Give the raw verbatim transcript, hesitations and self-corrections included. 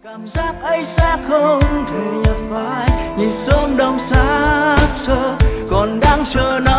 Cảm giác ấy sẽ không thể nhập vai, nhìn sông đông xác xơ còn đang chờ